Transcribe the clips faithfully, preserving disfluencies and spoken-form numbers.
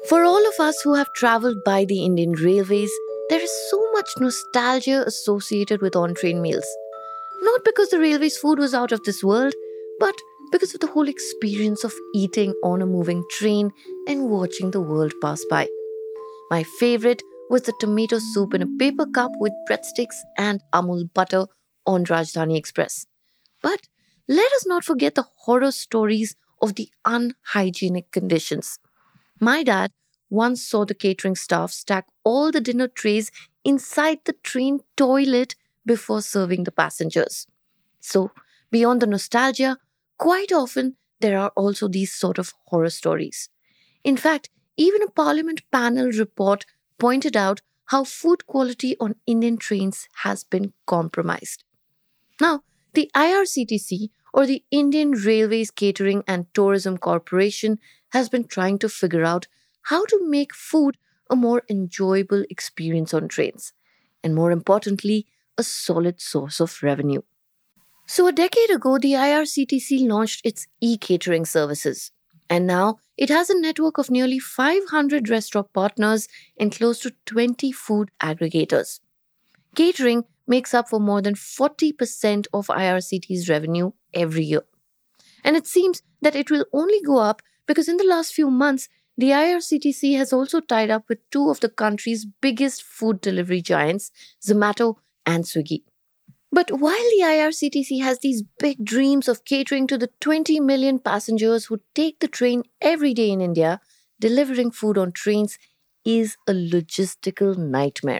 For all of us who have traveled by the Indian Railways, there is so much nostalgia associated with on train meals. Not because the railway's food was out of this world, but because of the whole experience of eating on a moving train and watching the world pass by. My favorite was the tomato soup in a paper cup with breadsticks and Amul butter on Rajdhani Express. But let us not forget the horror stories of the unhygienic conditions. My dad once saw the catering staff stack all the dinner trays inside the train toilet before serving the passengers. So, beyond the nostalgia, quite often there are also these sort of horror stories. In fact, even a parliament panel report pointed out how food quality on Indian trains has been compromised. Now, the I R C T C, or the Indian Railways Catering and Tourism Corporation, has been trying to figure out how to make food a more enjoyable experience on trains, and more importantly, a solid source of revenue. So, a decade ago, the I R C T C launched its e catering services, and now it has a network of nearly five hundred restaurant partners and close to twenty food aggregators. Catering makes up for more than forty percent of I R C T's revenue every year. And it seems that it will only go up because in the last few months, the I R C T C has also tied up with two of the country's biggest food delivery giants, Zomato and Swiggy. But while the I R C T C has these big dreams of catering to the twenty million passengers who take the train every day in India, delivering food on trains is a logistical nightmare.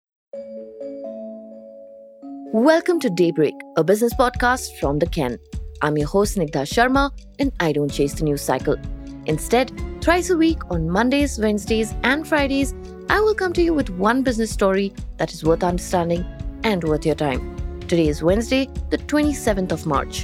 Welcome to Daybreak, a business podcast from The Ken. I'm your host Snigdha Sharma, and I don't chase the news cycle. Instead, thrice a week on Mondays, Wednesdays, and Fridays, I will come to you with one business story that is worth understanding and worth your time. Today is Wednesday, the twenty-seventh of March.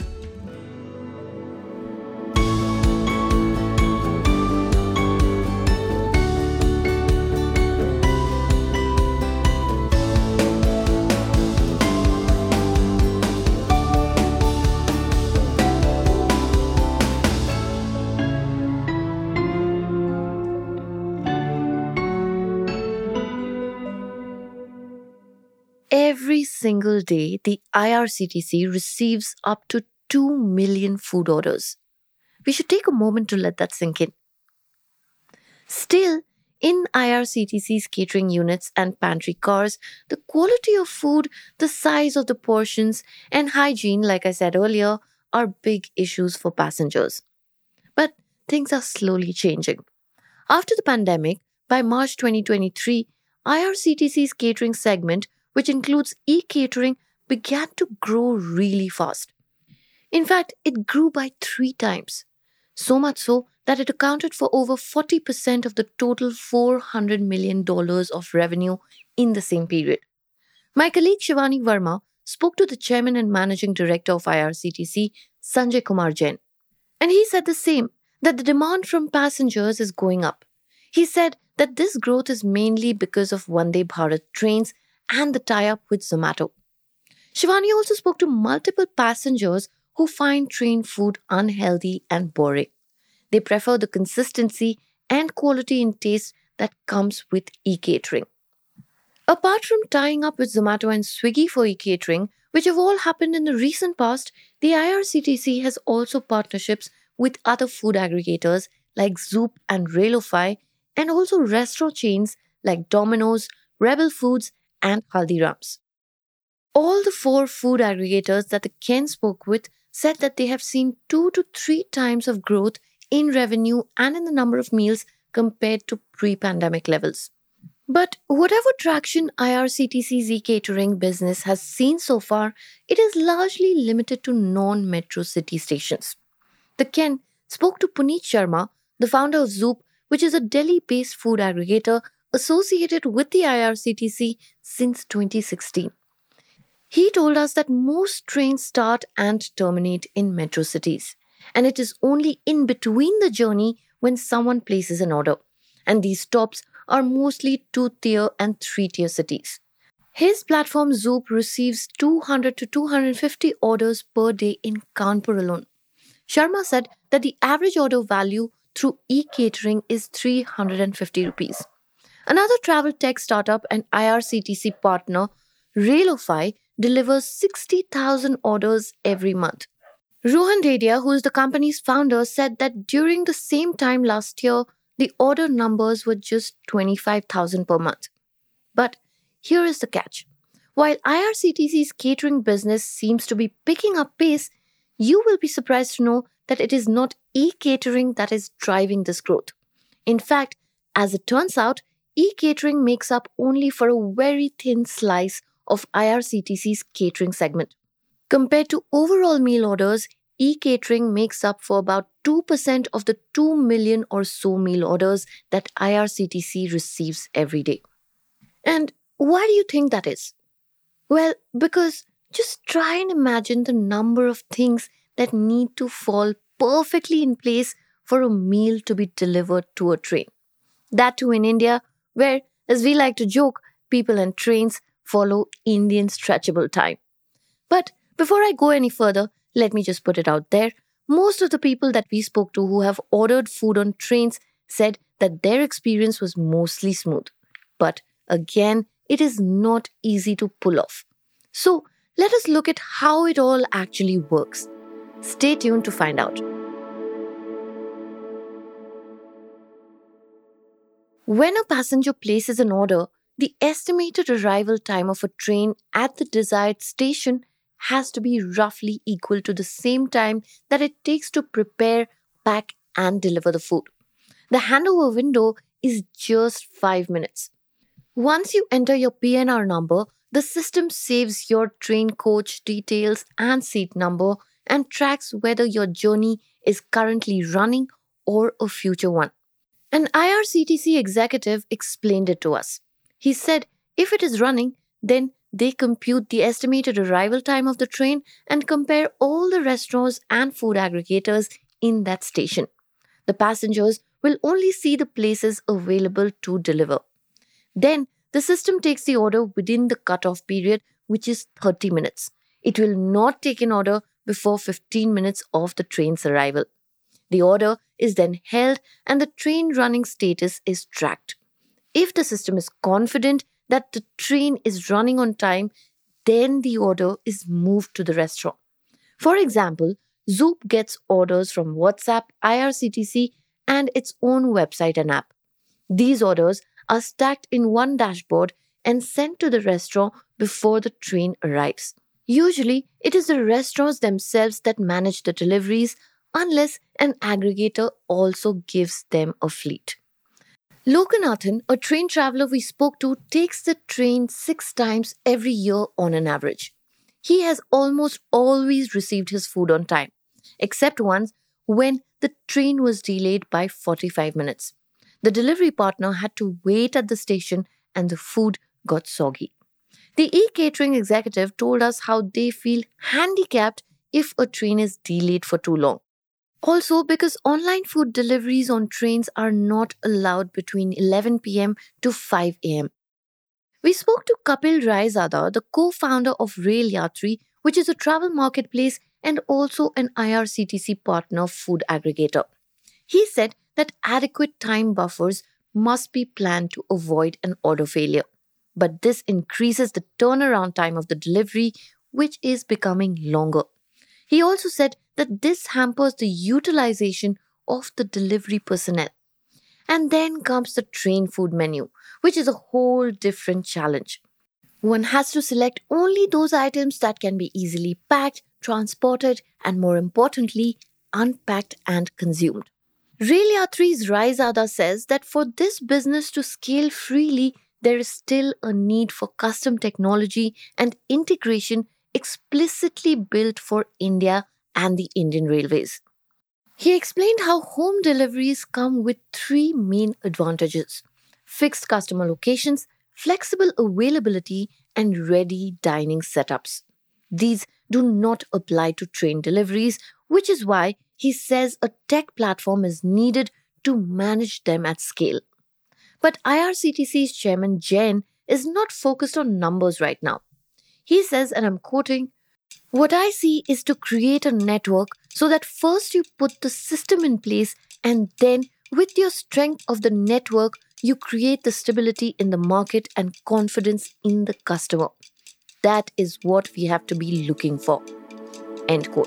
Every single day, the I R C T C receives up to two million food orders. We should take a moment to let that sink in. Still, in I R C T C's catering units and pantry cars, the quality of food, the size of the portions, and hygiene, like I said earlier, are big issues for passengers. But things are slowly changing. After the pandemic, by March twenty twenty-three, I R C T C's catering segment, which includes e-catering, began to grow really fast. In fact, it grew by three times. So much so that it accounted for over forty percent of the total four hundred million dollars of revenue in the same period. My colleague Shivani Verma spoke to the chairman and managing director of I R C T C, Sanjay Kumar Jain. And he said the same, that the demand from passengers is going up. He said that this growth is mainly because of Vande Bharat trains and the tie-up with Zomato. Shivani also spoke to multiple passengers who find train food unhealthy and boring. They prefer the consistency and quality in taste that comes with e-catering. Apart from tying up with Zomato and Swiggy for e-catering, which have all happened in the recent past, the I R C T C has also partnerships with other food aggregators like Zoop and Railofy, and also restaurant chains like Domino's, Rebel Foods, and Haldiram's. All the four food aggregators that the Ken spoke with said that they have seen two to three times of growth in revenue and in the number of meals compared to pre-pandemic levels. But whatever traction I R C T C's e-catering business has seen so far, it is largely limited to non-metro city stations. The Ken spoke to Puneet Sharma, the founder of Zoop, which is a Delhi-based food aggregator associated with the I R C T C since twenty sixteen. He told us that most trains start and terminate in metro cities, and it is only in between the journey when someone places an order, and these stops are mostly two-tier and three-tier cities. His platform Zoop receives two hundred to two hundred fifty orders per day in Kanpur alone. Sharma said that the average order value through e-catering is three hundred fifty rupees. Another travel tech startup and I R C T C partner, Railofy, delivers sixty thousand orders every month. Rohan Dedia, who is the company's founder, said that during the same time last year, the order numbers were just twenty-five thousand per month. But here is the catch. While I R C T C's catering business seems to be picking up pace, you will be surprised to know that it is not e-catering that is driving this growth. In fact, as it turns out, e-catering makes up only for a very thin slice of I R C T C's catering segment. Compared to overall meal orders, e-catering makes up for about two percent of the two million or so meal orders that I R C T C receives every day. And why do you think that is? Well, because just try and imagine the number of things that need to fall perfectly in place for a meal to be delivered to a train. That too in India, where, as we like to joke, people and trains follow Indian stretchable time. But before I go any further, let me just put it out there. Most of the people that we spoke to who have ordered food on trains said that their experience was mostly smooth. But again, it is not easy to pull off. So, let us look at how it all actually works. Stay tuned to find out. When a passenger places an order, the estimated arrival time of a train at the desired station has to be roughly equal to the same time that it takes to prepare, pack, and deliver the food. The handover window is just five minutes. Once you enter your P N R number, the system saves your train coach details and seat number and tracks whether your journey is currently running or a future one. An I R C T C executive explained it to us. He said if it is running, then they compute the estimated arrival time of the train and compare all the restaurants and food aggregators in that station. The passengers will only see the places available to deliver. Then, the system takes the order within the cutoff period, which is thirty minutes. It will not take an order before fifteen minutes of the train's arrival. The order is then held and the train running status is tracked. If the system is confident that the train is running on time, then the order is moved to the restaurant. For example, Zoop gets orders from WhatsApp, I R C T C, and its own website and app. These orders are stacked in one dashboard and sent to the restaurant before the train arrives. Usually, it is the restaurants themselves that manage the deliveries unless an aggregator also gives them a fleet. Lokanathan, a train traveler we spoke to, takes the train six times every year on an average. He has almost always received his food on time, except once when the train was delayed by forty-five minutes. The delivery partner had to wait at the station and the food got soggy. The e-catering executive told us how they feel handicapped if a train is delayed for too long. Also, because online food deliveries on trains are not allowed between eleven p.m. to five a.m. We spoke to Kapil Raizada, the co-founder of Rail Yatri, which is a travel marketplace and also an I R C T C partner food aggregator. He said that adequate time buffers must be planned to avoid an order failure. But this increases the turnaround time of the delivery, which is becoming longer. He also said that this hampers the utilization of the delivery personnel. And then comes the train food menu, which is a whole different challenge. One has to select only those items that can be easily packed, transported, and more importantly, unpacked and consumed. Rail Yatri's Raizada says that for this business to scale freely, there is still a need for custom technology and integration explicitly built for India and the Indian Railways. He explained how home deliveries come with three main advantages: fixed customer locations, flexible availability, and ready dining setups. These do not apply to train deliveries, which is why he says a tech platform is needed to manage them at scale. But I R C T C's chairman Jain is not focused on numbers right now. He says, and I'm quoting, "What I see is to create a network so that first you put the system in place And then, with your strength of the network, you create the stability in the market and confidence in the customer. That is what we have to be looking for. End quote.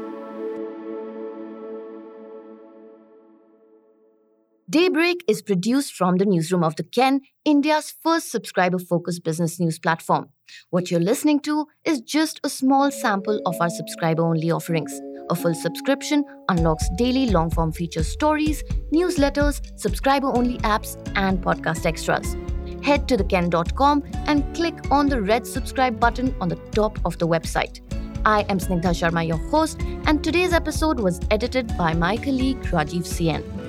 Daybreak is produced from the newsroom of The Ken, India's first subscriber-focused business news platform. What you're listening to is just a small sample of our subscriber-only offerings. A full subscription unlocks daily long-form feature stories, newsletters, subscriber-only apps, and podcast extras. Head to the ken dot com and click on the red subscribe button on the top of the website. I am Snigdha Sharma, your host, and today's episode was edited by my colleague Rajiv C N.